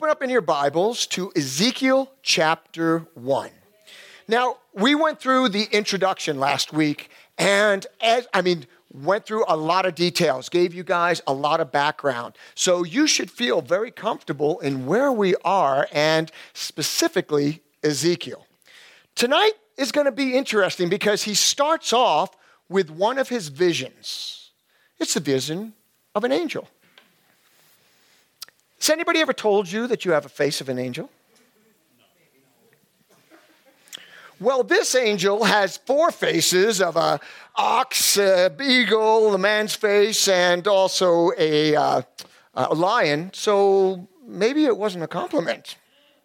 open up in your Bibles to Ezekiel chapter 1. Now, we went through the introduction last week and went through a lot of details, gave you guys a lot of background. So you should feel very comfortable in where we are and specifically Ezekiel. Tonight is going to be interesting because he starts off with one of his visions. It's the vision of an angel. Has anybody ever told you that you have a face of an angel? Well, this angel has four faces of an ox, a eagle, a man's face, and also a lion. So maybe it wasn't a compliment.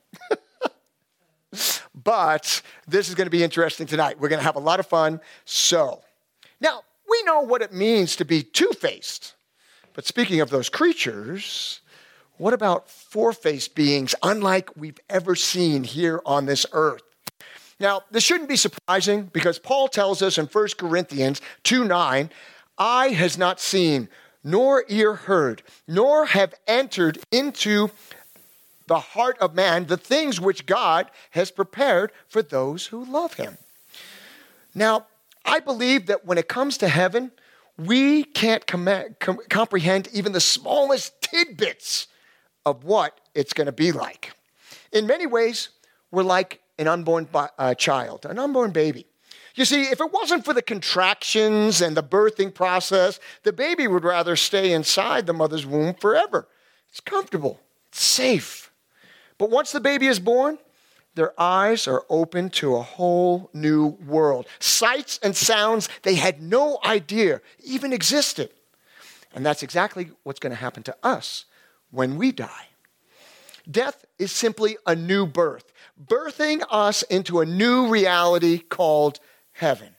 But this is going to be interesting tonight. We're going to have a lot of fun. So, now, we know what it means to be two-faced. But speaking of those creatures, what about four-faced beings unlike we've ever seen here on this earth? Now, this shouldn't be surprising because Paul tells us in 1 Corinthians 2:9, eye has not seen, nor ear heard, nor have entered into the heart of man the things which God has prepared for those who love him. Now, I believe that when it comes to heaven, we can't comprehend even the smallest tidbits of what it's going to be like. In many ways, we're like an unborn child, an unborn baby. You see, if it wasn't for the contractions and the birthing process, the baby would rather stay inside the mother's womb forever. It's comfortable, it's safe. But once the baby is born, their eyes are open to a whole new world. Sights and sounds they had no idea even existed. And that's exactly what's going to happen to us when we die. Death is simply a new birth, birthing us into a new reality called heaven.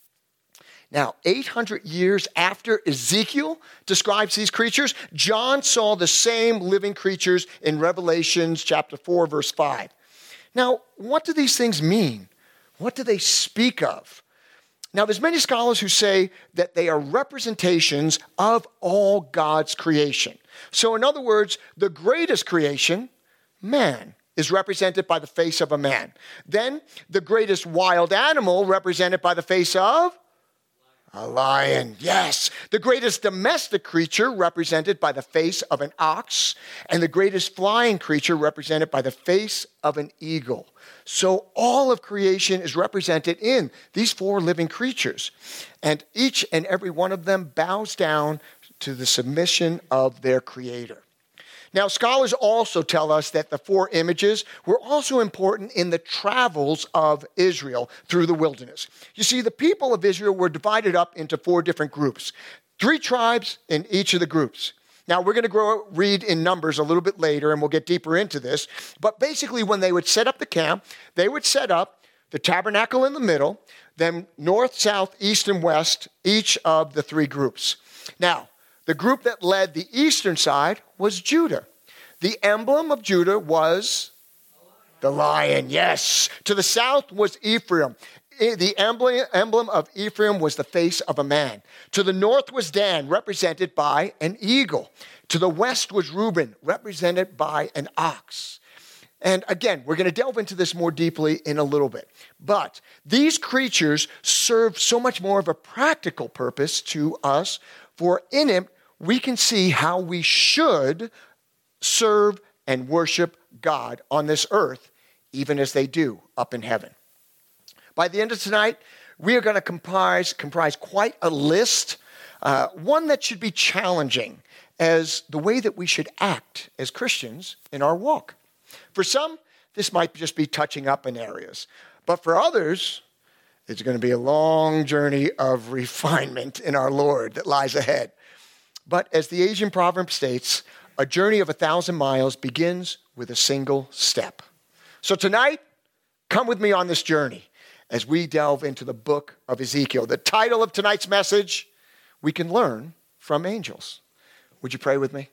Now, 800 years after Ezekiel describes these creatures, John saw the same living creatures in Revelation chapter 4, verse 5. Now, what do these things mean? What do they speak of? Now, there's many scholars who say that they are representations of all God's creation. So, in other words, the greatest creation, man, is represented by the face of a man. Then, the greatest wild animal represented by the face of a lion. Yes. The greatest domestic creature represented by the face of an ox, and the greatest flying creature represented by the face of an eagle. So all of creation is represented in these four living creatures, and each and every one of them bows down to the submission of their creator. Now, scholars also tell us that the four images were also important in the travels of Israel through the wilderness. You see, the people of Israel were divided up into four different groups, 3 tribes in each of the groups. Now, we're going to read in Numbers a little bit later, and we'll get deeper into this. But basically, when they would set up the camp, they would set up the tabernacle in the middle, then north, south, east, and west, each of the 3 groups. Now, the group that led the eastern side was Judah. The emblem of Judah was the lion, yes. To the south was Ephraim. The emblem of Ephraim was the face of a man. To the north was Dan, represented by an eagle. To the west was Reuben, represented by an ox. And again, we're going to delve into this more deeply in a little bit. But these creatures serve so much more of a practical purpose to us, for in it, we can see how we should serve and worship God on this earth, even as they do up in heaven. By the end of tonight, we are going to comprise quite a list, one that should be challenging as the way that we should act as Christians in our walk. For some, this might just be touching up in areas, but for others, it's going to be a long journey of refinement in our Lord that lies ahead. But as the Asian proverb states, a journey of 1,000 miles begins with a single step. So tonight, come with me on this journey as we delve into the book of Ezekiel. The title of tonight's message, We Can Learn from Angels. Would you pray with me?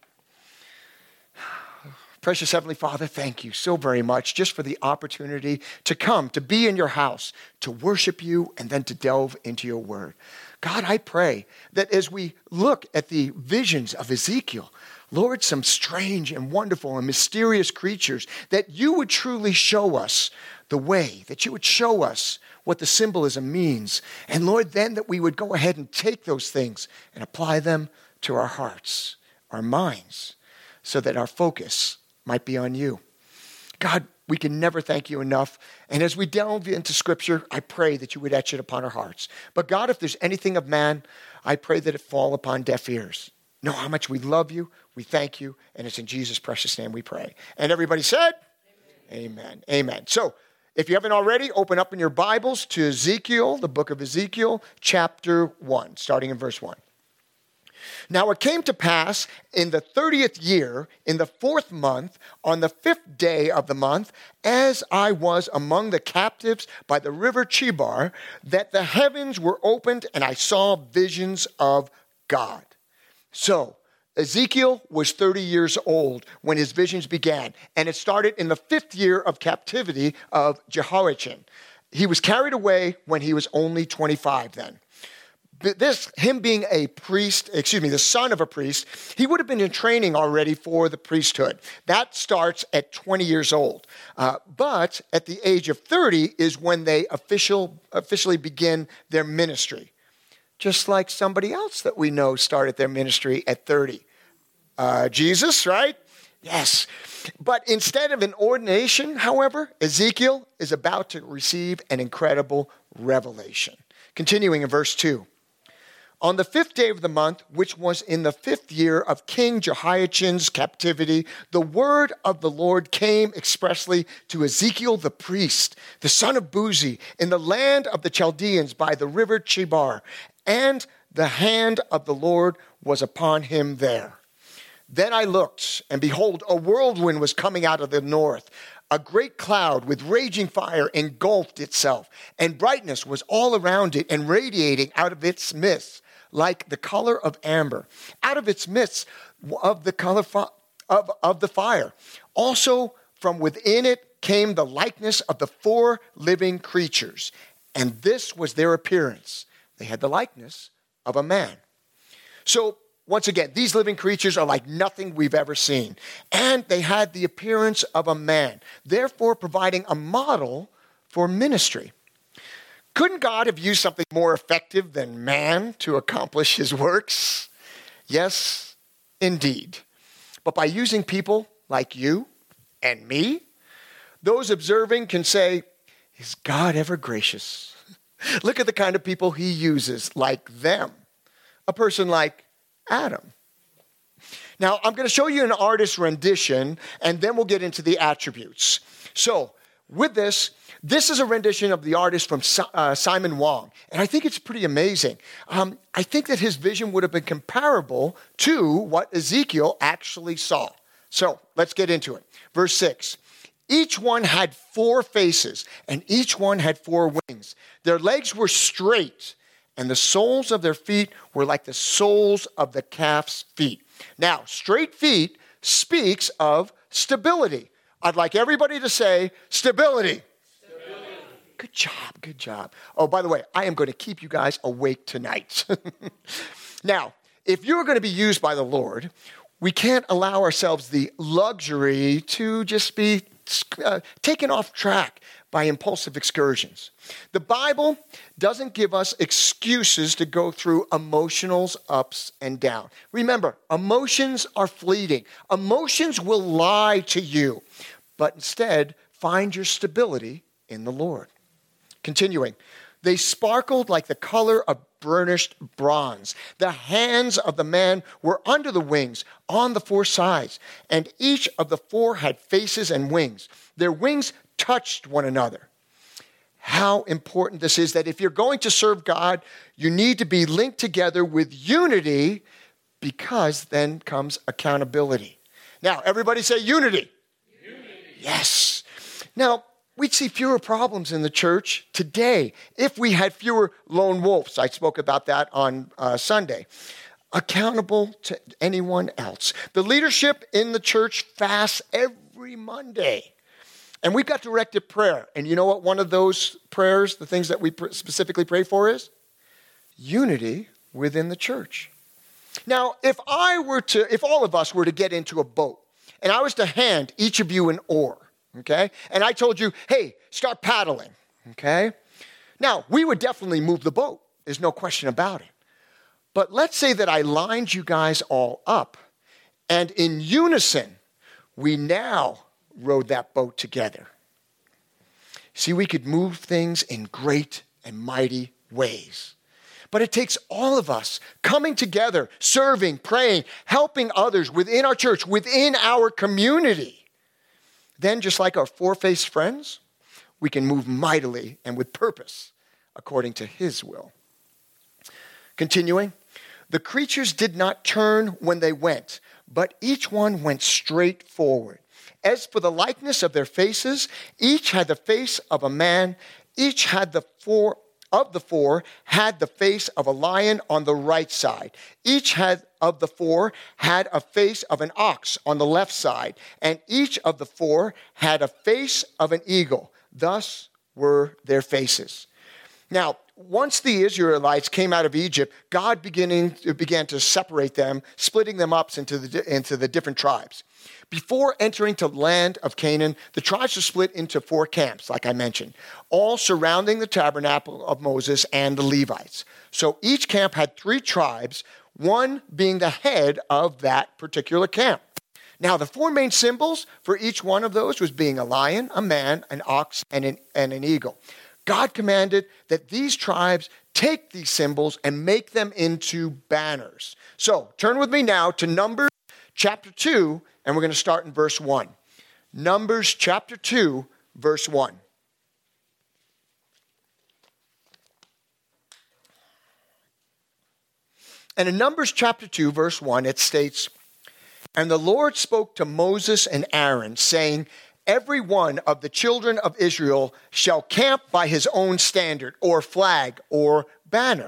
Precious Heavenly Father, thank you so very much just for the opportunity to come, to be in your house, to worship you, and then to delve into your word. God, I pray that as we look at the visions of Ezekiel, Lord, some strange and wonderful and mysterious creatures, that you would truly show us the way, that you would show us what the symbolism means. And Lord, then that we would go ahead and take those things and apply them to our hearts, our minds, so that our focus might be on you. God, we can never thank you enough. And as we delve into Scripture, I pray that you would etch it upon our hearts. But God, if there's anything of man, I pray that it fall upon deaf ears. Know how much we love you, we thank you, and it's in Jesus' precious name we pray. And everybody said, Amen. Amen. So, if you haven't already, open up in your Bibles to Ezekiel, the book of Ezekiel, chapter 1, starting in verse 1. Now it came to pass in the 30th year, in the 4th month, on the 5th day of the month, as I was among the captives by the river Chebar, that the heavens were opened and I saw visions of God. So, Ezekiel was 30 years old when his visions began, and it started in the 5th year of captivity of Jehoiachin. He was carried away when he was only 25 then. Him being a priest, the son of a priest, he would have been in training already for the priesthood. That starts at 20 years old. But at the age of 30 is when they officially begin their ministry. Just like somebody else that we know started their ministry at 30. Jesus, right? Yes. But instead of an ordination, however, Ezekiel is about to receive an incredible revelation. Continuing in verse 2. On the 5th day of the month, which was in the 5th year of King Jehoiachin's captivity, the word of the Lord came expressly to Ezekiel the priest, the son of Buzi, in the land of the Chaldeans by the river Chebar, and the hand of the Lord was upon him there. Then I looked, and behold, a whirlwind was coming out of the north. A great cloud with raging fire engulfed itself, and brightness was all around it and radiating out of its midst, like the color of amber, out of its midst of the color of the fire. Also from within it came the likeness of the 4 living creatures, and this was their appearance. They had the likeness of a man. So, once again, these living creatures are like nothing we've ever seen. And they had the appearance of a man, therefore providing a model for ministry. Couldn't God have used something more effective than man to accomplish his works? Yes, indeed. But by using people like you and me, those observing can say, is God ever gracious? Look at the kind of people he uses like them. A person like Adam. Now, I'm going to show you an artist's rendition, and then we'll get into the attributes. So, with this is a rendition of the artist from Simon Wong, and I think it's pretty amazing. I think that his vision would have been comparable to what Ezekiel actually saw. So, let's get into it. Verse 6. Each one had 4 faces, and each one had 4 wings. Their legs were straight, and the soles of their feet were like the soles of the calf's feet. Now, straight feet speaks of stability. I'd like everybody to say stability. Stability. Good job, good job. Oh, by the way, I am going to keep you guys awake tonight. Now, if you're going to be used by the Lord, we can't allow ourselves the luxury to just be taken off track by impulsive excursions. The Bible doesn't give us excuses to go through emotionals ups and down. Remember, emotions are fleeting. Emotions will lie to you, but instead find your stability in the Lord. Continuing, they sparkled like the color of burnished bronze. The hands of the man were under the wings on the 4 sides, and each of the 4 had faces and wings. Their wings touched one another. How important this is, that if you're going to serve God, you need to be linked together with unity, because then comes accountability. Now, everybody say unity. Unity. Yes. Now, we'd see fewer problems in the church today if we had fewer lone wolves. I spoke about that on Sunday. Accountable to anyone else. The leadership in the church fasts every Monday. And we've got directed prayer. And you know what one of those prayers, the things that we specifically pray for is? Unity within the church. Now, if all of us were to get into a boat, and I was to hand each of you an oar, okay? And I told you, hey, start paddling, okay? Now, we would definitely move the boat. There's no question about it. But let's say that I lined you guys all up, and in unison, we now rowed that boat together. See, we could move things in great and mighty ways. But it takes all of us coming together, serving, praying, helping others within our church, within our community. Then, just like our four-faced friends, we can move mightily and with purpose according to his will. Continuing, the creatures did not turn when they went, but each one went straight forward. As for the likeness of their faces, each had the face of a man, each had the four had the face of a lion on the right side. Each of the four had a face of an ox on the left side, and each of the four had a face of an eagle. Thus were their faces. Now, once the Israelites came out of Egypt, God began to separate them, splitting them up into the different tribes. Before entering to the land of Canaan, the tribes were split into 4 camps, like I mentioned, all surrounding the tabernacle of Moses and the Levites. So each camp had 3 tribes, one being the head of that particular camp. Now, the 4 main symbols for each one of those was being a lion, a man, an ox, and an eagle. God commanded that these tribes take these symbols and make them into banners. So turn with me now to Numbers chapter 2, and we're going to start in verse 1. Numbers chapter 2, verse 1. And in Numbers chapter 2, verse 1, it states, "And the Lord spoke to Moses and Aaron, saying, every one of the children of Israel shall camp by his own standard, or flag, or banner.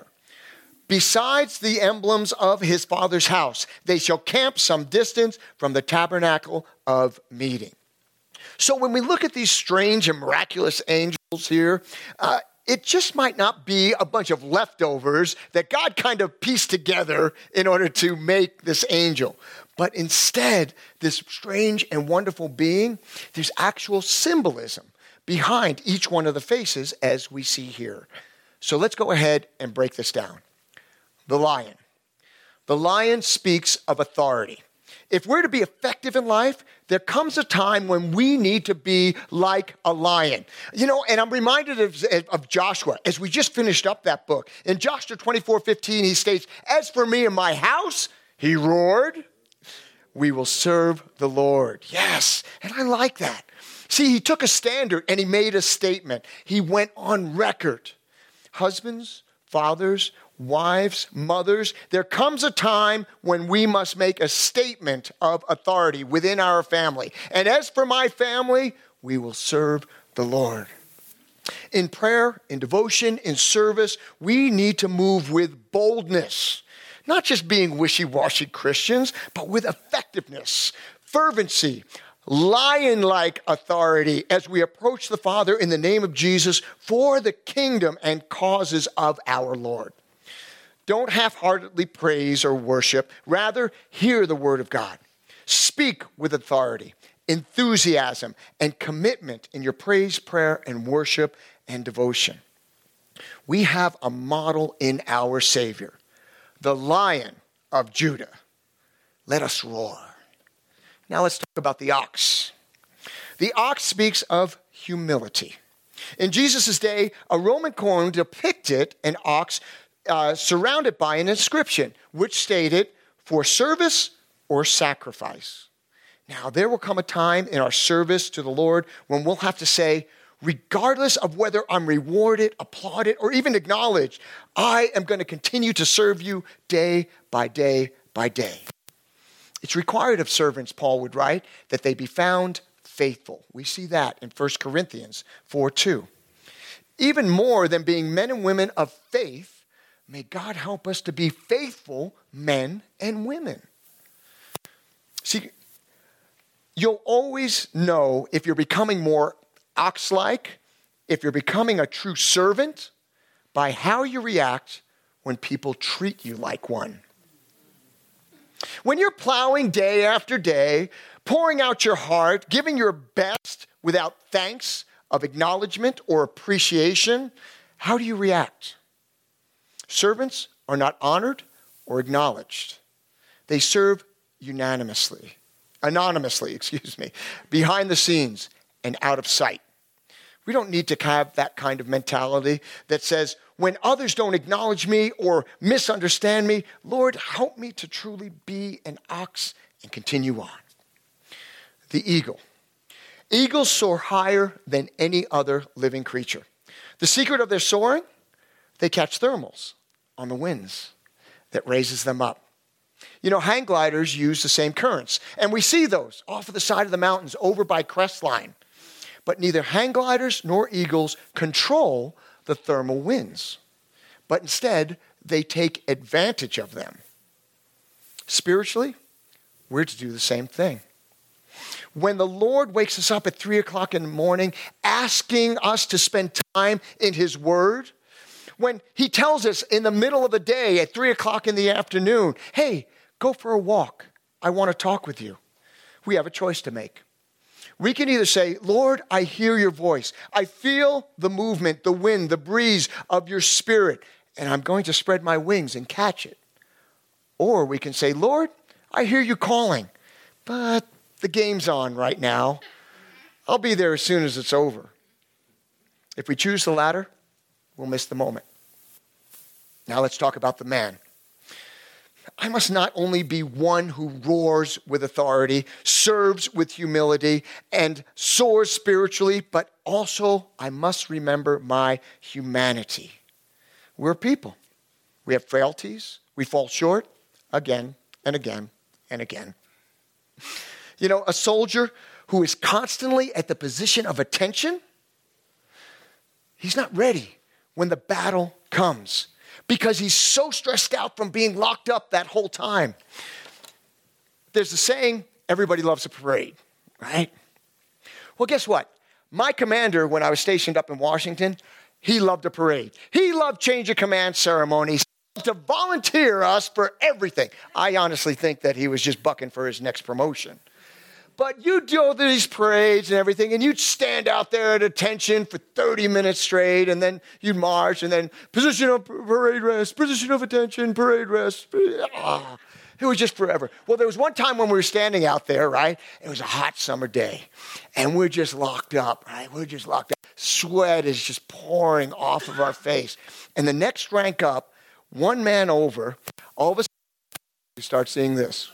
Besides the emblems of his father's house, they shall camp some distance from the tabernacle of meeting." So when we look at these strange and miraculous angels here, it just might not be a bunch of leftovers that God kind of pieced together in order to make this angel. But instead, this strange and wonderful being, there's actual symbolism behind each one of the faces as we see here. So let's go ahead and break this down. The lion. The lion speaks of authority. If we're to be effective in life, there comes a time when we need to be like a lion. And I'm reminded of Joshua as we just finished up that book. In Joshua 24:15, he states, "As for me and my house," he roared, "we will serve the Lord." Yes, and I like that. See, he took a standard and he made a statement. He went on record. Husbands, fathers, wives, mothers, there comes a time when we must make a statement of authority within our family. And as for my family, we will serve the Lord. In prayer, in devotion, in service, we need to move with boldness. Not just being wishy-washy Christians, but with effectiveness, fervency, lion-like authority as we approach the Father in the name of Jesus for the kingdom and causes of our Lord. Don't half-heartedly praise or worship. Rather, hear the word of God. Speak with authority, enthusiasm, and commitment in your praise, prayer, and worship and devotion. We have a model in our Savior, the Lion of Judah. Let us roar. Now let's talk about the ox. The ox speaks of humility. In Jesus' day, a Roman coin depicted an ox surrounded by an inscription, which stated, "For service or sacrifice." Now, there will come a time in our service to the Lord when we'll have to say, regardless of whether I'm rewarded, applauded, or even acknowledged, I am going to continue to serve you day by day by day. It's required of servants, Paul would write, that they be found faithful. We see that in 1 Corinthians 4:2. Even more than being men and women of faith, may God help us to be faithful men and women. See, you'll always know if you're becoming more ox-like, if you're becoming a true servant, by how you react when people treat you like one. When you're plowing day after day, pouring out your heart, giving your best without thanks of acknowledgement or appreciation, how do you react? Servants are not honored or acknowledged. They serve anonymously, behind the scenes and out of sight. We don't need to have that kind of mentality that says, when others don't acknowledge me or misunderstand me, Lord, help me to truly be an ox and continue on. The eagle. Eagles soar higher than any other living creature. The secret of their soaring, they catch thermals on the winds that raises them up. You know, hang gliders use the same currents, and we see those off of the side of the mountains over by Crestline. But neither hang gliders nor eagles control the thermal winds, but instead they take advantage of them. Spiritually, we're to do the same thing. When the Lord wakes us up at 3 o'clock in the morning, asking us to spend time in his word, when he tells us in the middle of the day at 3 o'clock in the afternoon, hey, go for a walk. I want to talk with you. We have a choice to make. We can either say, Lord, I hear your voice. I feel the movement, the wind, the breeze of your spirit, and I'm going to spread my wings and catch it. Or we can say, Lord, I hear you calling, but the game's on right now. I'll be there as soon as it's over. If we choose the latter, we'll miss the moment. Now let's talk about the man. I must not only be one who roars with authority, serves with humility, and soars spiritually, but also I must remember my humanity. We're people. We have frailties. We fall short again and again and again. You know, a soldier who is constantly at the position of attention, he's not ready when the battle comes, because he's so stressed out from being locked up that whole time. There's a saying, everybody loves a parade, right? Well, guess what? My commander, when I was stationed up in Washington, he loved a parade. He loved change of command ceremonies, to volunteer us for everything. I honestly think that he was just bucking for his next promotion. But you'd do these parades and everything, and you'd stand out there at attention for 30 minutes straight, and then you'd march, and then position of parade rest, position of attention, parade rest. It was just forever. Well, there was one time when we were standing out there, right? It was a hot summer day, and we're just locked up, right? We're just locked up. Sweat is just pouring off of our face. And the next rank up, one man over, all of a sudden, you start seeing this.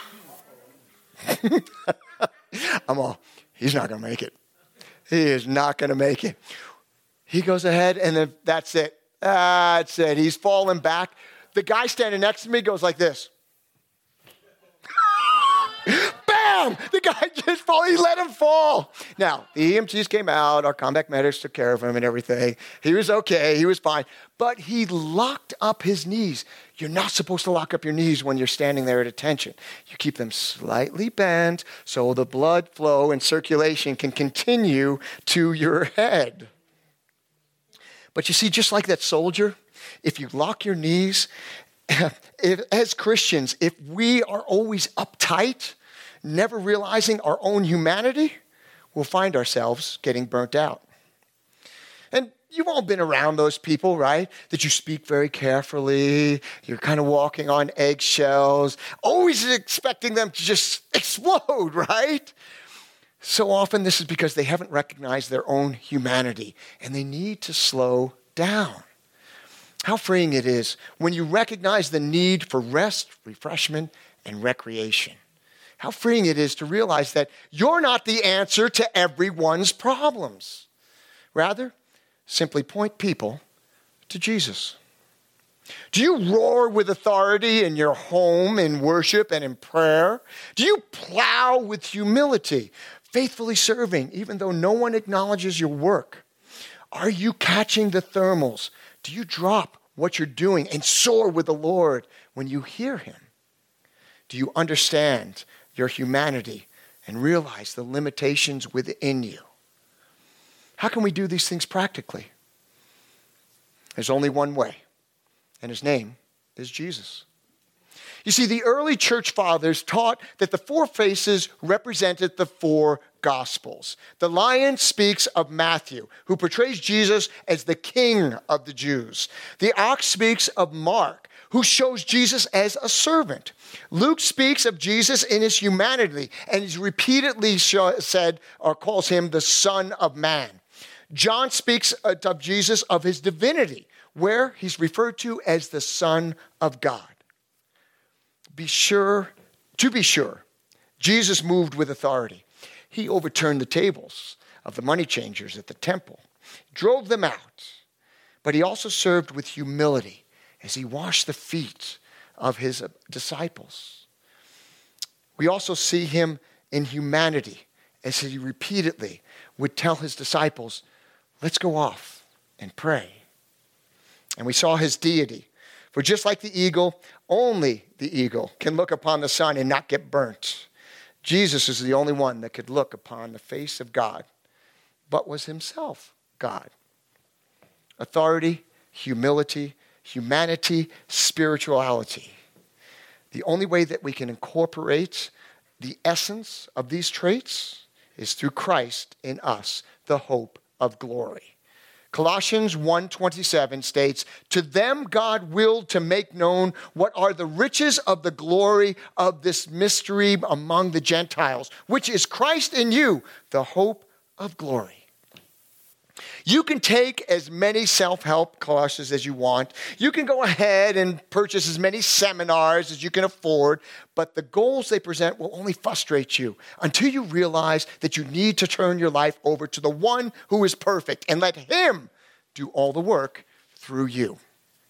He's not going to make it. He is not going to make it. He goes ahead, and then that's it. That's it. He's falling back. The guy standing next to me goes like this. Bam! The guy just fall. He let him fall. Now, the EMTs came out. Our combat medics took care of him and everything. He was okay. He was fine. But he locked up his knees. You're not supposed to lock up your knees when you're standing there at attention. You keep them slightly bent so the blood flow and circulation can continue to your head. But you see, just like that soldier, if you lock your knees, as Christians, if we are always uptight, never realizing our own humanity, we'll find ourselves getting burnt out. And you've all been around those people, right? That you speak very carefully, you're kind of walking on eggshells, always expecting them to just explode, right? So often this is because they haven't recognized their own humanity, and they need to slow down. How freeing it is when you recognize the need for rest, refreshment, and recreation. How freeing it is to realize that you're not the answer to everyone's problems. Rather, simply point people to Jesus. Do you roar with authority in your home, in worship, and in prayer? Do you plow with humility, faithfully serving, even though no one acknowledges your work? Are you catching the thermals? Do you drop what you're doing and soar with the Lord when you hear him? Do you understand your humanity and realize the limitations within you? How can we do these things practically? There's only one way, and his name is Jesus. You see, the early church fathers taught that the four faces represented the four Gospels. The lion speaks of Matthew, who portrays Jesus as the King of the Jews. The ox speaks of Mark, who shows Jesus as a servant. Luke speaks of Jesus in his humanity, and he's repeatedly said or calls him the Son of Man. John speaks of Jesus of his divinity, where he's referred to as the Son of God. To be sure, Jesus moved with authority. He overturned the tables of the money changers at the temple, drove them out, but he also served with humility as he washed the feet of his disciples. We also see him in humanity as he repeatedly would tell his disciples, let's go off and pray. And we saw his deity. For just like the eagle, only the eagle can look upon the sun and not get burnt. Jesus is the only one that could look upon the face of God, but was himself God. Authority, humility, humanity, spirituality. The only way that we can incorporate the essence of these traits is through Christ in us, the hope of glory. Colossians 1:27 states, to them God willed to make known what are the riches of the glory of this mystery among the Gentiles, which is Christ in you, the hope of glory. You can take as many self-help courses as you want. You can go ahead and purchase as many seminars as you can afford, but the goals they present will only frustrate you until you realize that you need to turn your life over to the one who is perfect and let him do all the work through you.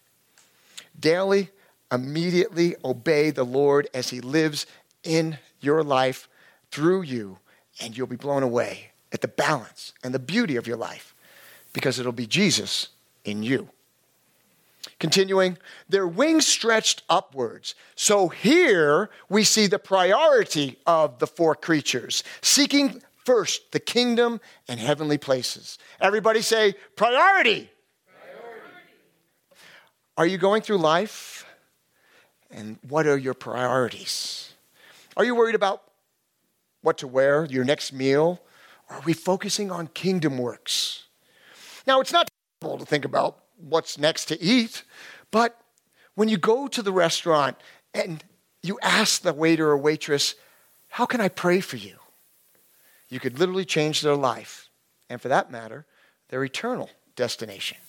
Daily, immediately obey the Lord as he lives in your life through you, and you'll be blown away at the balance and the beauty of your life, because it'll be Jesus in you. Continuing, their wings stretched upwards. So here we see the priority of the four creatures, seeking first the kingdom and heavenly places. Everybody say, priority. Priority. Are you going through life? And what are your priorities? Are you worried about what to wear, your next meal? Or are we focusing on kingdom works? Now, it's not possible to think about what's next to eat, but when you go to the restaurant and you ask the waiter or waitress, how can I pray for you? You could literally change their life, and for that matter, their eternal destination.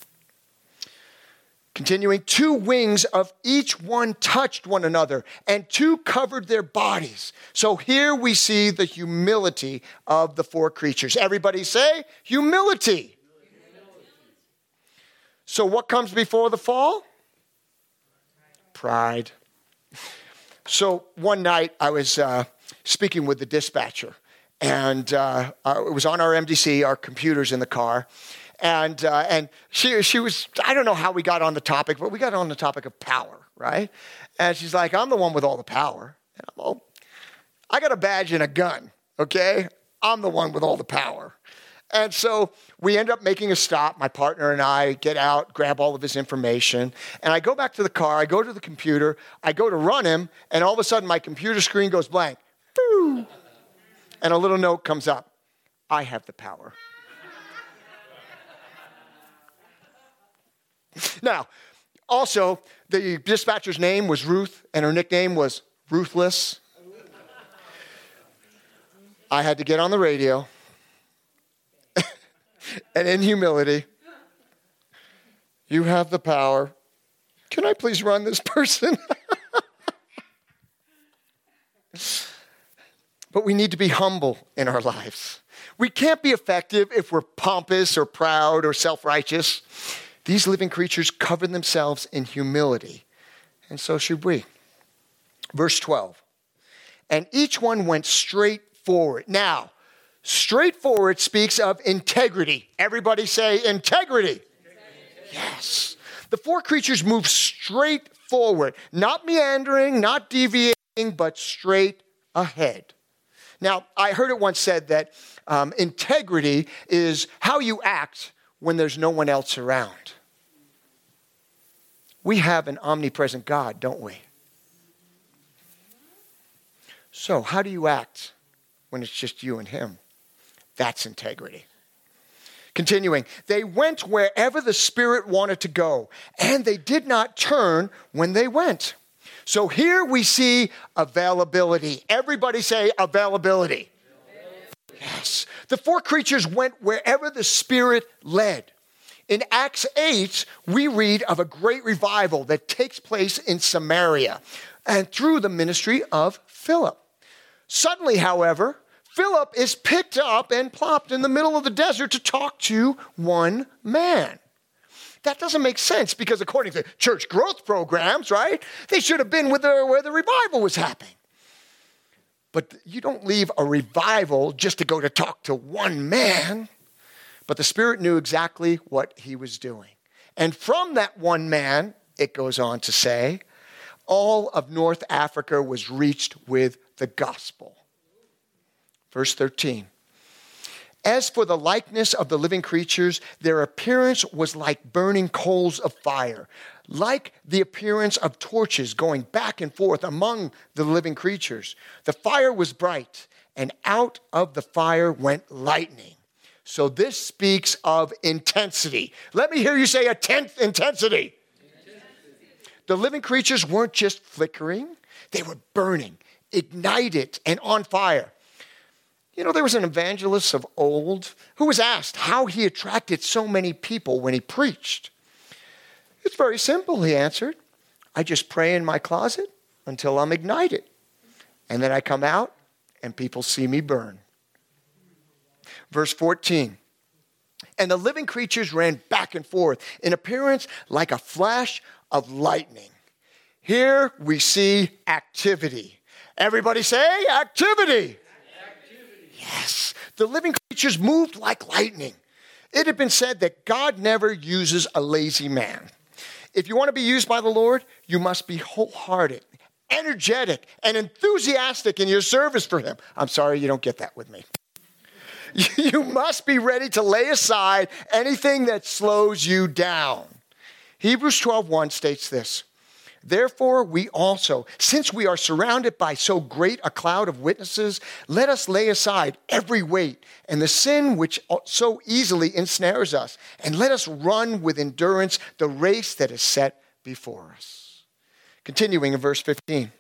Continuing, two wings of each one touched one another, and two covered their bodies. So here we see the humility of the four creatures. Everybody say, humility. So what comes before the fall? Pride. So one night I was speaking with the dispatcher, and it was on our MDC, our computers in the car, and she was, I don't know how we got on the topic, but we got on the topic of power, right? And she's like, I'm the one with all the power. And I'm, oh, I got a badge and a gun, okay? I'm the one with all the power. And so we end up making a stop. My partner and I get out, grab all of his information, and I go back to the car. I go to the computer. I go to run him, and all of a sudden my computer screen goes blank. Boo! And a little note comes up. I have the power. Now, also, the dispatcher's name was Ruth, and her nickname was Ruthless. I had to get on the radio. And in humility, you have the power. Can I please run this person? But we need to be humble in our lives. We can't be effective if we're pompous or proud or self-righteous. These living creatures cover themselves in humility, and so should we. Verse 12. And each one went straight forward. Now, straightforward speaks of integrity. Everybody say integrity. Yes. The four creatures move straight forward, not meandering, not deviating, but straight ahead. Now, I heard it once said that integrity is how you act when there's no one else around. We have an omnipresent God, don't we? So how do you act when it's just you and him? That's integrity. Continuing, they went wherever the Spirit wanted to go, and they did not turn when they went. So here we see availability. Everybody say availability. Yes. The four creatures went wherever the Spirit led. In Acts 8, we read of a great revival that takes place in Samaria and through the ministry of Philip. Suddenly, however, Philip is picked up and plopped in the middle of the desert to talk to one man. That doesn't make sense because according to church growth programs, right, they should have been where the revival was happening. But you don't leave a revival just to go to talk to one man. But the Spirit knew exactly what he was doing. And from that one man, it goes on to say, all of North Africa was reached with the gospel. Verse 13. As for the likeness of the living creatures, their appearance was like burning coals of fire, like the appearance of torches going back and forth among the living creatures. The fire was bright, and out of the fire went lightning. So this speaks of intensity. Let me hear you say intensity. The living creatures weren't just flickering. They were burning, ignited, and on fire. You know, there was an evangelist of old who was asked how he attracted so many people when he preached. It's very simple, he answered. I just pray in my closet until I'm ignited. And then I come out and people see me burn. Verse 14, and the living creatures ran back and forth in appearance like a flash of lightning. Here we see activity. Everybody say activity. Activity. Yes, the living creatures moved like lightning. It had been said that God never uses a lazy man. If you want to be used by the Lord, you must be wholehearted, energetic, and enthusiastic in your service for him. I'm sorry you don't get that with me. You must be ready to lay aside anything that slows you down. Hebrews 12:1 states this. Therefore, we also, since we are surrounded by so great a cloud of witnesses, let us lay aside every weight and the sin which so easily ensnares us, and let us run with endurance the race that is set before us. Continuing in verse 15.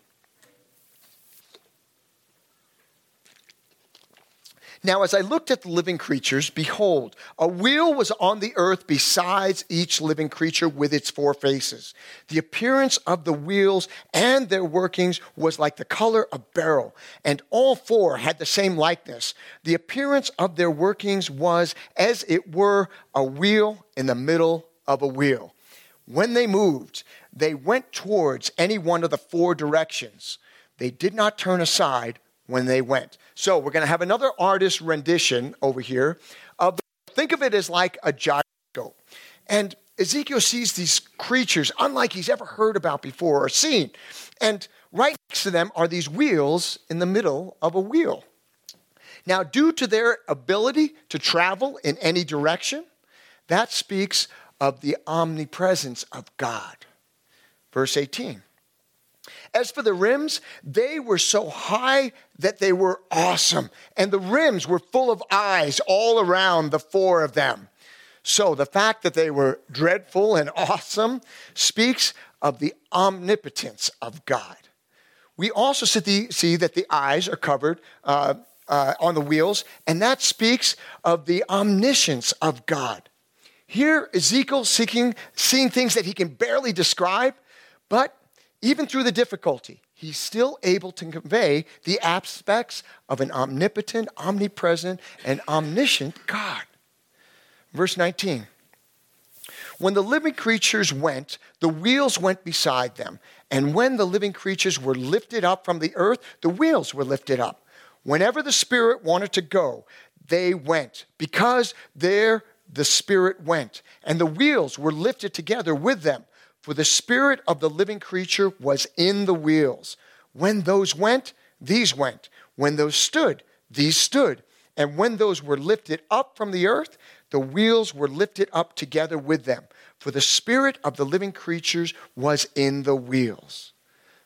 Now, as I looked at the living creatures, behold, a wheel was on the earth besides each living creature with its four faces. The appearance of the wheels and their workings was like the color of beryl, and all four had the same likeness. The appearance of their workings was as it were a wheel in the middle of a wheel. When they moved, they went towards any one of the four directions. They did not turn aside when they went. So we're going to have another artist rendition over here. Think of it as like a gyroscope. And Ezekiel sees these creatures unlike he's ever heard about before or seen. And right next to them are these wheels in the middle of a wheel. Now, due to their ability to travel in any direction, that speaks of the omnipresence of God. Verse 18. As for the rims, they were so high that they were awesome. And the rims were full of eyes all around the four of them. So the fact that they were dreadful and awesome speaks of the omnipotence of God. We also see that the eyes are covered on the wheels, and that speaks of the omniscience of God. Here, Ezekiel seeing things that he can barely describe, but even through the difficulty, he's still able to convey the aspects of an omnipotent, omnipresent, and omniscient God. Verse 19. When the living creatures went, the wheels went beside them. And when the living creatures were lifted up from the earth, the wheels were lifted up. Whenever the Spirit wanted to go, they went, because there the Spirit went. And the wheels were lifted together with them. For the spirit of the living creature was in the wheels. When those went, these went. When those stood, these stood. And when those were lifted up from the earth, the wheels were lifted up together with them. For the spirit of the living creatures was in the wheels.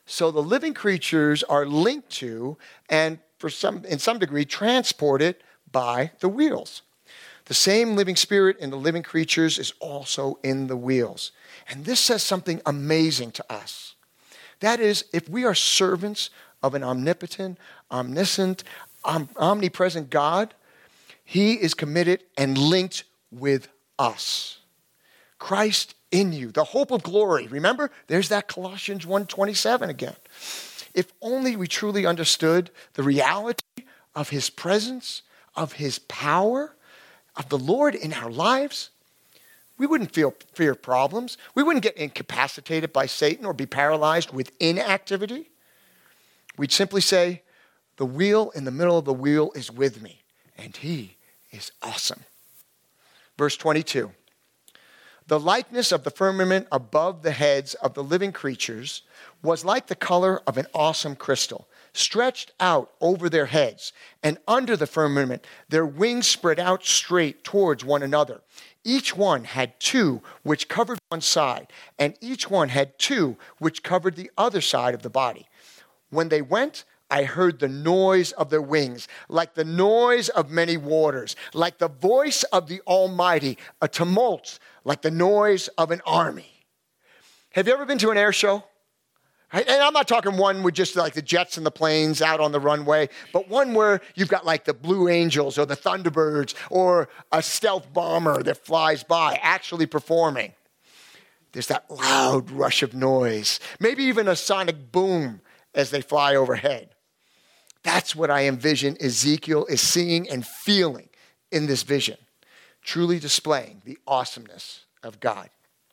So the living creatures are linked to and in some degree transported by the wheels. The same living spirit in the living creatures is also in the wheels. And this says something amazing to us. That is, if we are servants of an omnipotent, omniscient, omnipresent God, he is committed and linked with us. Christ in you, the hope of glory. Remember, there's that Colossians 1:27 again. If only we truly understood the reality of his presence, of his power, of the Lord in our lives, we wouldn't fear problems. We wouldn't get incapacitated by Satan or be paralyzed with inactivity. We'd simply say, the wheel in the middle of the wheel is with me, and he is awesome. Verse 22. The likeness of the firmament above the heads of the living creatures was like the color of an awesome crystal, stretched out over their heads, and under the firmament their wings spread out straight towards one another. Each one had two which covered one side, and each one had two which covered the other side of the body. When they went, I heard the noise of their wings, like the noise of many waters, like the voice of the Almighty, a tumult, like the noise of an army. Have you ever been to an air show? And I'm not talking one with just like the jets and the planes out on the runway, but one where you've got like the Blue Angels or the Thunderbirds or a stealth bomber that flies by actually performing. There's that loud rush of noise, maybe even a sonic boom as they fly overhead. That's what I envision Ezekiel is seeing and feeling in this vision, truly displaying the awesomeness of God.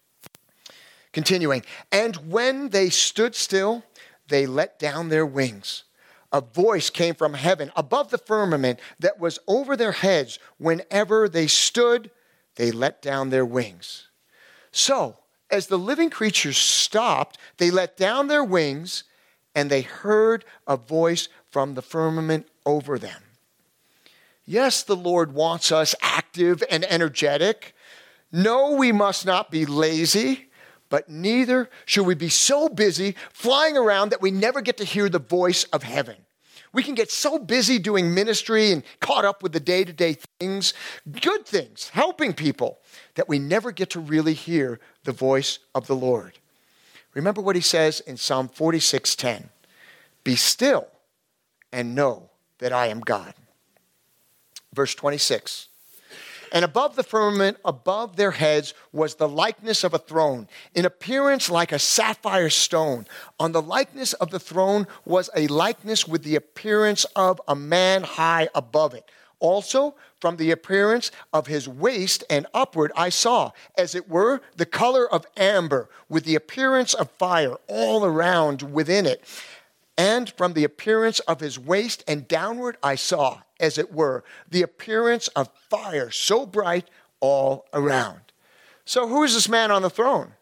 Continuing, and when they stood still, they let down their wings. A voice came from heaven above the firmament that was over their heads. Whenever they stood, they let down their wings. So, as the living creatures stopped, they let down their wings, and they heard a voice from the firmament over them. Yes, the Lord wants us active and energetic. No, we must not be lazy, but neither should we be so busy flying around that we never get to hear the voice of heaven. We can get so busy doing ministry and caught up with the day-to-day things, good things, helping people, that we never get to really hear the voice of the Lord. Remember what he says in Psalm 46:10. Be still and know that I am God. Verse 26. And above the firmament, above their heads, was the likeness of a throne, in appearance like a sapphire stone. On the likeness of the throne was a likeness with the appearance of a man high above it. Also, from the appearance of his waist and upward, I saw, as it were, the color of amber, with the appearance of fire all around within it. And from the appearance of his waist and downward, I saw, as it were, the appearance of fire so bright all around. So who is this man on the throne?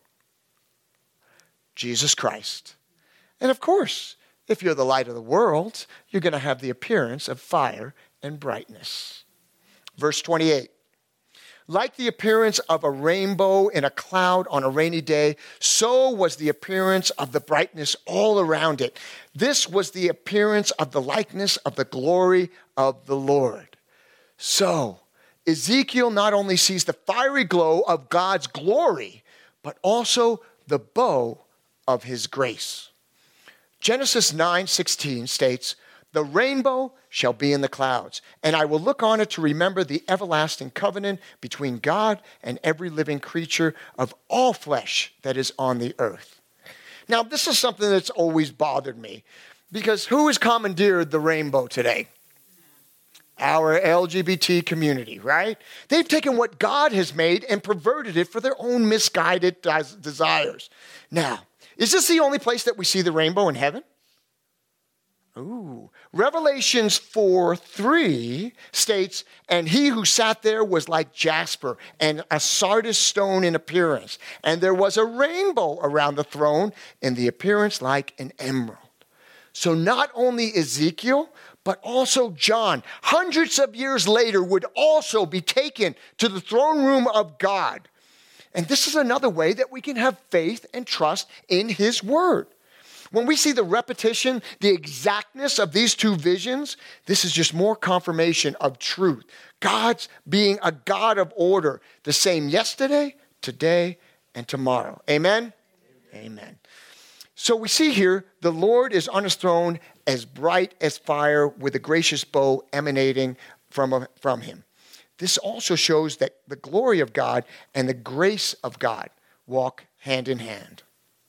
Jesus Christ. And of course, if you're the light of the world, you're going to have the appearance of fire and brightness. Verse 28. Like the appearance of a rainbow in a cloud on a rainy day, so was the appearance of the brightness all around it. This was the appearance of the likeness of the glory of the Lord. So, Ezekiel not only sees the fiery glow of God's glory, but also the bow of his grace. Genesis 9:16 states, the rainbow shall be in the clouds, and I will look on it to remember the everlasting covenant between God and every living creature of all flesh that is on the earth. Now, this is something that's always bothered me, because who has commandeered the rainbow today? Our LGBT community, right? They've taken what God has made and perverted it for their own misguided desires. Now, is this the only place that we see the rainbow in heaven? Ooh. Revelations 4:3 states, and he who sat there was like jasper and a sardis stone in appearance. And there was a rainbow around the throne in the appearance like an emerald. So not only Ezekiel, but also John, hundreds of years later, would also be taken to the throne room of God. And this is another way that we can have faith and trust in his word. When we see the repetition, the exactness of these two visions, this is just more confirmation of truth. God's being a God of order, the same yesterday, today, and tomorrow. Amen? Amen. So we see here, the Lord is on his throne as bright as fire with a gracious bow emanating from him. This also shows that the glory of God and the grace of God walk hand in hand.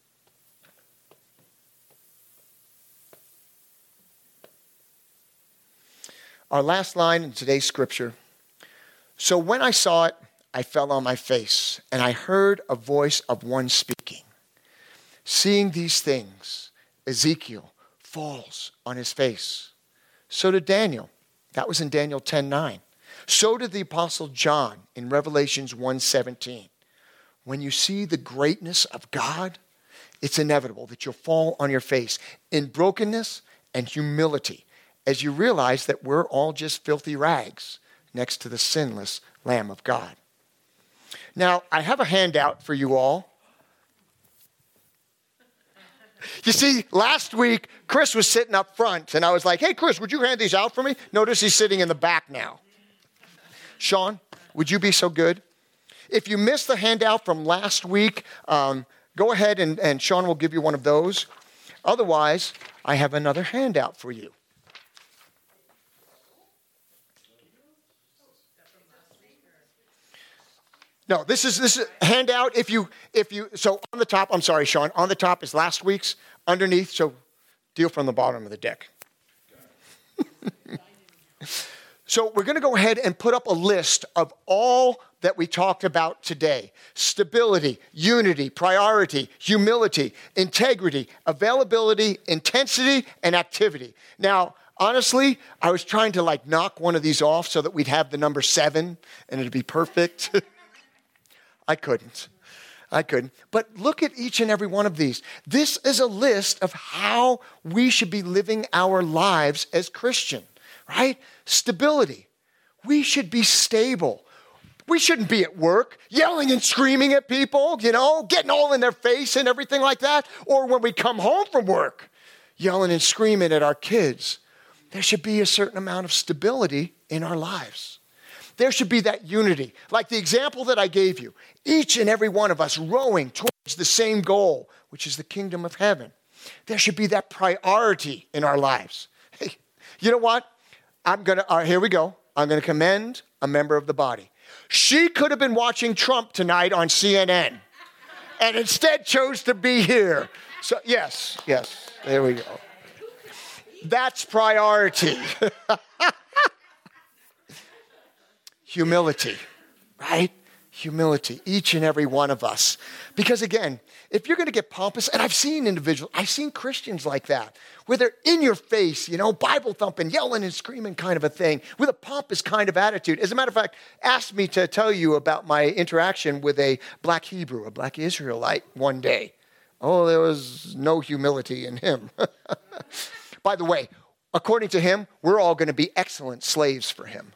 Our last line in today's scripture. So when I saw it, I fell on my face, and I heard a voice of one speaking. Seeing these things, Ezekiel falls on his face. So did Daniel. That was in Daniel 10:9. So did the Apostle John in Revelations 1:17. When you see the greatness of God, it's inevitable that you'll fall on your face in brokenness and humility as you realize that we're all just filthy rags next to the sinless Lamb of God. Now, I have a handout for you all. You see, last week, Chris was sitting up front, and I was like, hey, Chris, would you hand these out for me? Notice he's sitting in the back now. Sean, would you be so good? If you missed the handout from last week, go ahead and Sean will give you one of those. Otherwise, I have another handout for you. No, this is a handout. So on the top, I'm sorry, Sean, on the top is last week's, underneath, so deal from the bottom of the deck. So we're going to go ahead and put up a list of all that we talked about today. Stability, unity, priority, humility, integrity, availability, intensity, and activity. Now, honestly, I was trying to knock one of these off so that we'd have the number 7 and it'd be perfect. I couldn't. But look at each and every one of these. This is a list of how we should be living our lives as Christian, right? Stability. We should be stable. We shouldn't be at work yelling and screaming at people, getting all in their face and everything like that. Or when we come home from work, yelling and screaming at our kids. There should be a certain amount of stability in our lives. There should be that unity. Like the example that I gave you, each and every one of us rowing towards the same goal, which is the kingdom of heaven. There should be that priority in our lives. Hey, you know what? Here we go. I'm going to commend a member of the body. She could have been watching Trump tonight on CNN and instead chose to be here. So yes, there we go. That's priority. Humility, right? Humility, each and every one of us. Because again, if you're going to get pompous, and I've seen Christians like that, where they're in your face, Bible thumping, yelling and screaming kind of a thing, with a pompous kind of attitude. As a matter of fact, asked me to tell you about my interaction with a black Hebrew, a black Israelite one day. Oh, there was no humility in him. By the way, according to him, we're all going to be excellent slaves for him.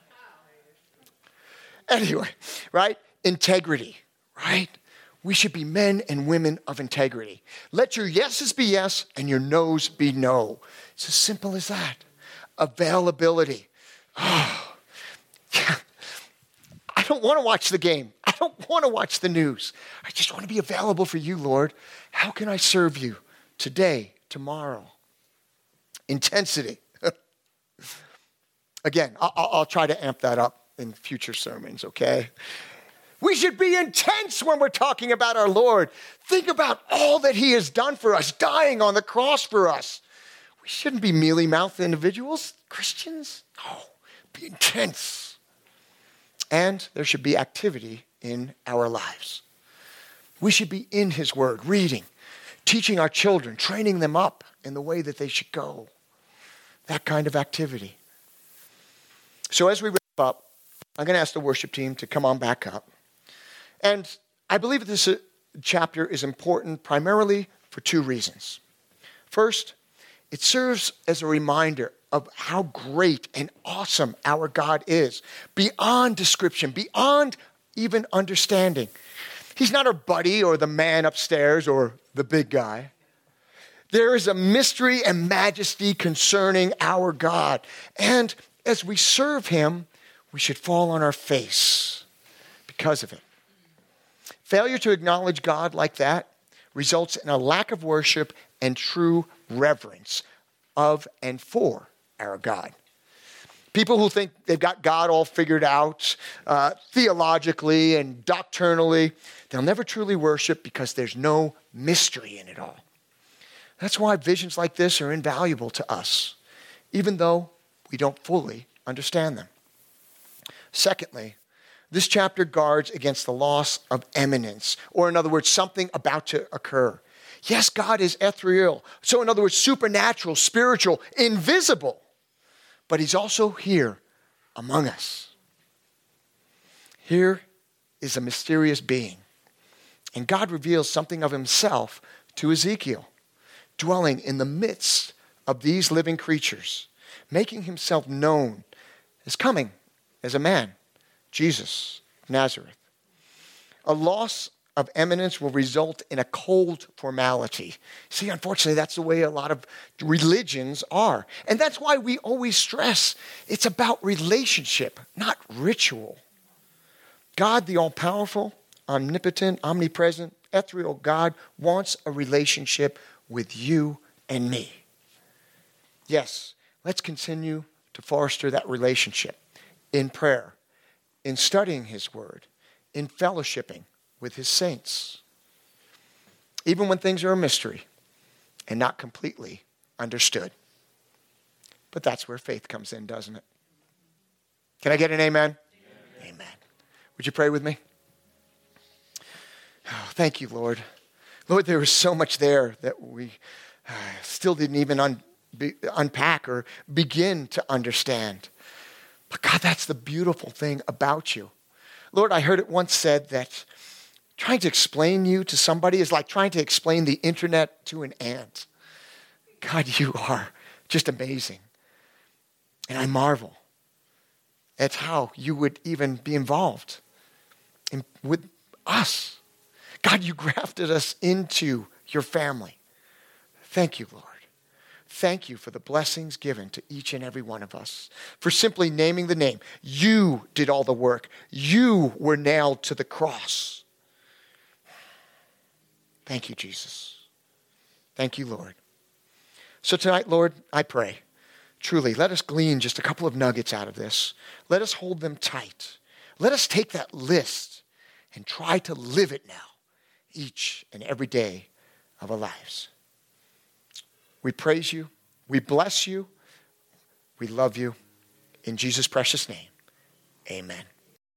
Anyway, right? Integrity, right? We should be men and women of integrity. Let your yeses be yes and your no's be no. It's as simple as that. Availability. Oh, yeah. I don't want to watch the game. I don't want to watch the news. I just want to be available for you, Lord. How can I serve you today, tomorrow? Intensity. Again, I'll try to amp that up in future sermons, okay? We should be intense when we're talking about our Lord. Think about all that he has done for us, dying on the cross for us. We shouldn't be mealy-mouthed individuals, Christians. No, be intense. And there should be activity in our lives. We should be in his word, reading, teaching our children, training them up in the way that they should go. That kind of activity. So as we wrap up, I'm going to ask the worship team to come on back up. And I believe this chapter is important primarily for 2 reasons. First, it serves as a reminder of how great and awesome our God is, beyond description, beyond even understanding. He's not our buddy or the man upstairs or the big guy. There is a mystery and majesty concerning our God. And as we serve him, we should fall on our face because of it. Failure to acknowledge God like that results in a lack of worship and true reverence of and for our God. People who think they've got God all figured out theologically and doctrinally, they'll never truly worship because there's no mystery in it all. That's why visions like this are invaluable to us, even though we don't fully understand them. Secondly, this chapter guards against the loss of eminence, or in other words, something about to occur. Yes, God is ethereal, so in other words, supernatural, spiritual, invisible, but he's also here among us. Here is a mysterious being, and God reveals something of himself to Ezekiel, dwelling in the midst of these living creatures, making himself known as coming as a man, Jesus of Nazareth. A loss of eminence will result in a cold formality. See, unfortunately, that's the way a lot of religions are. And that's why we always stress it's about relationship, not ritual. God, the all-powerful, omnipotent, omnipresent, ethereal God, wants a relationship with you and me. Yes, let's continue to foster that relationship in prayer, in studying his word, in fellowshipping with his saints. Even when things are a mystery and not completely understood. But that's where faith comes in, doesn't it? Can I get an amen? Amen. Would you pray with me? Oh, thank you, Lord. Lord, there was so much there that we still didn't even unpack or begin to understand. But God, that's the beautiful thing about you. Lord, I heard it once said that trying to explain you to somebody is like trying to explain the internet to an ant. God, you are just amazing. And I marvel at how you would even be involved with us. God, you grafted us into your family. Thank you, Lord. Thank you for the blessings given to each and every one of us, for simply naming the name. You did all the work. You were nailed to the cross. Thank you, Jesus. Thank you, Lord. So tonight, Lord, I pray, truly, let us glean just a couple of nuggets out of this. Let us hold them tight. Let us take that list and try to live it now, each and every day of our lives. We praise you. We bless you. We love you. In Jesus' precious name, amen.